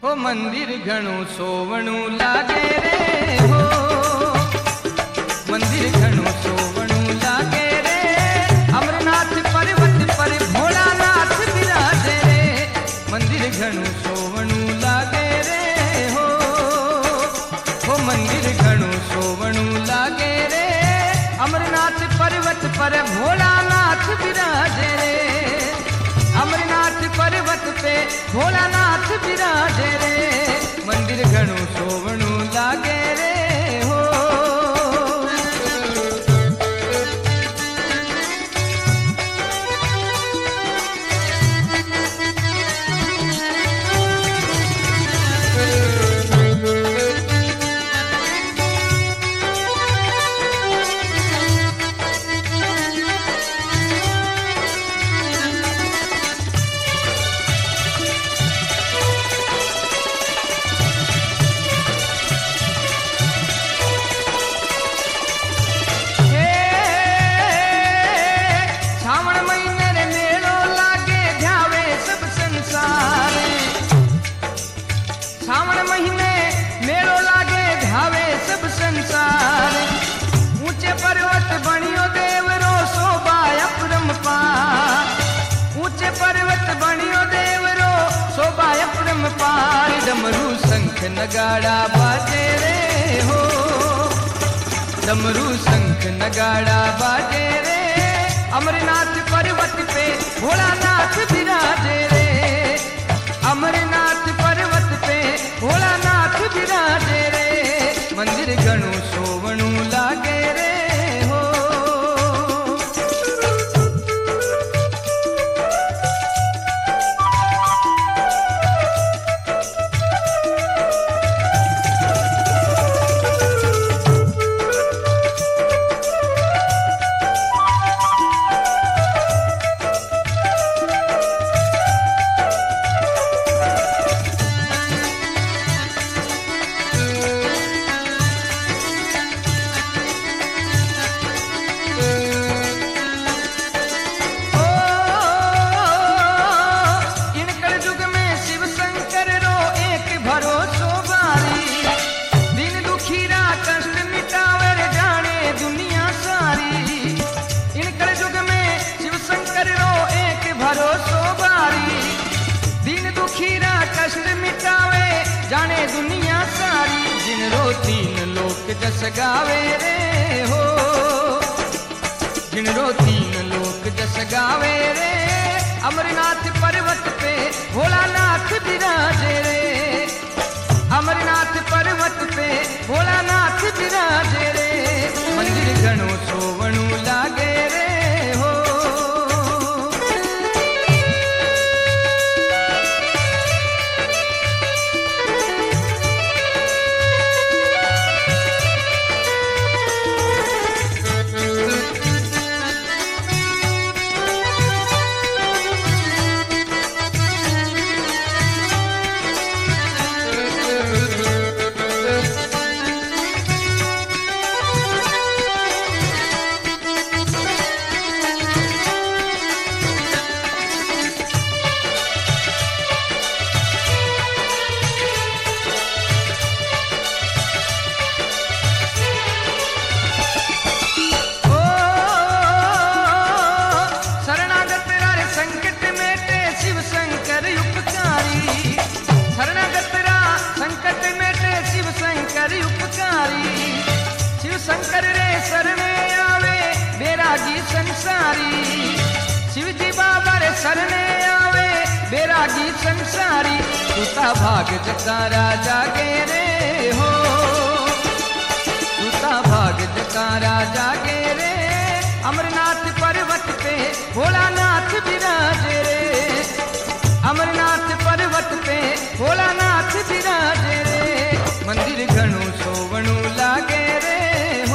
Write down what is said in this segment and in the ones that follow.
हो मंदिर घणो सोवणो लागे रे हो, मंदिर घणो सोवणो लागे रे। अमरनाथ पर्वत पर भोलानाथ विराजे रे, मंदिर घणो सोवणो लागे रे हो, मंदिर घणो सोवणो लागे रे। अमरनाथ पर्वत पर भोलानाथ विराजे रे, अमरनाथ पर्वत पे भोलानाथ विराजे रे, मंदिर घणो सोवणो लागे रे हो। सावन महीने मेलो लागे ध्यावे सब संसार, ऊंचे पर्वत बनियो देवरो शोभा अपरंपार, ऊंचे पर्वत बनियो देवरो शोभा अपरंपार। डमरू शंख नगाड़ा बाजे रे हो, डमरू शंख नगाड़ा बाजे रे। अमरनाथ पर्वत पे भोलानाथ विराजे रे, अमरनाथ पर्वत पे भोलानाथ विराजे रे, मंदिर घणो सोवणो लागे रे हो। जाने दुनिया सारी, जिनरो तीन लोक जस गावे रे हो, जिनरो तीन लोक जस गावे रे। अमरनाथ पर्वत पे भोलानाथ विराजे रे, अमरनाथ पर्वत पे भोलानाथ विराजे रे, मंदिर घणो सोवणो लागे रे हो। शिव शंकर रे शरणे आवे बैरागी संसारी, शिव जी बाबा रे शरणे आवे बैरागी संसारी। तूता भाग जकारा जागे रे हो, तूता भाग जकारा जागे रे। अमरनाथ पर्वत पे भोलानाथ विराजे रे, अमरनाथ पर्वत पे भोलानाथ विराजे रे, मंदिर घणो सोवणो लागे रे हो।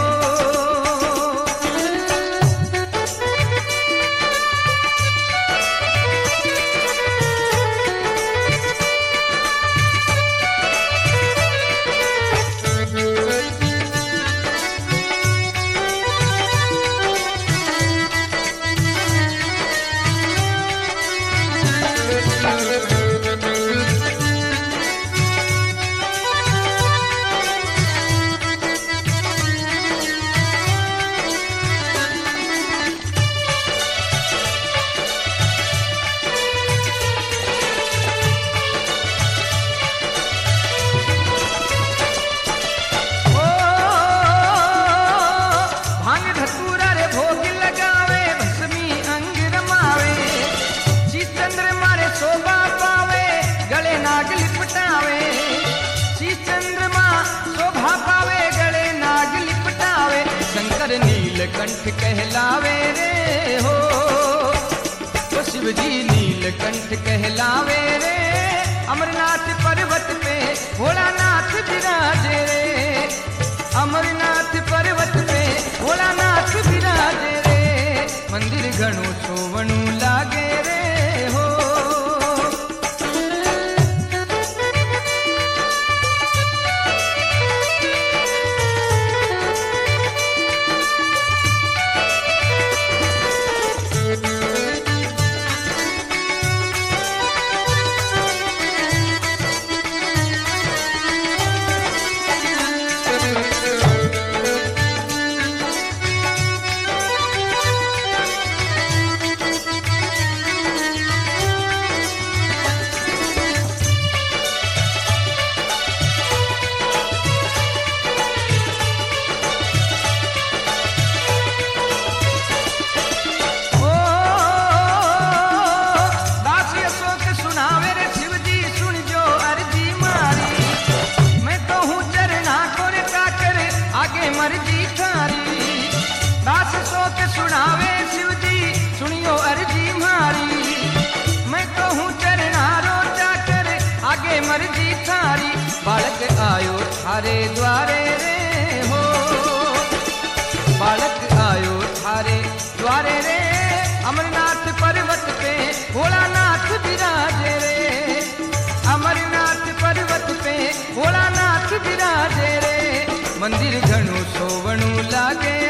कहलावे रे हो, तो शिव जी नीलकंठ कहलावे रे। अमरनाथ पर्वत पे भोलानाथ विराजे रे, अमरनाथ पर्वत पे भोलानाथ विराजे रे। मंदिर घणो सोवणू लागे रे हो। मर्जी थारी दास सोच सुनावे शिव जी, सुनियो अर्जी मारी। मैं कहूँ चरनारो जाकर आगे मर्जी थारी। बालक आयो थारे द्वारे रे हो, बालक आयो थारे द्वारे रे। अमरनाथ पर्वत पे भोलानाथ विराजे रे, अमरनाथ पर्वत पे भोलानाथ विराजे रे। मंदिर घणो सोवणू लागे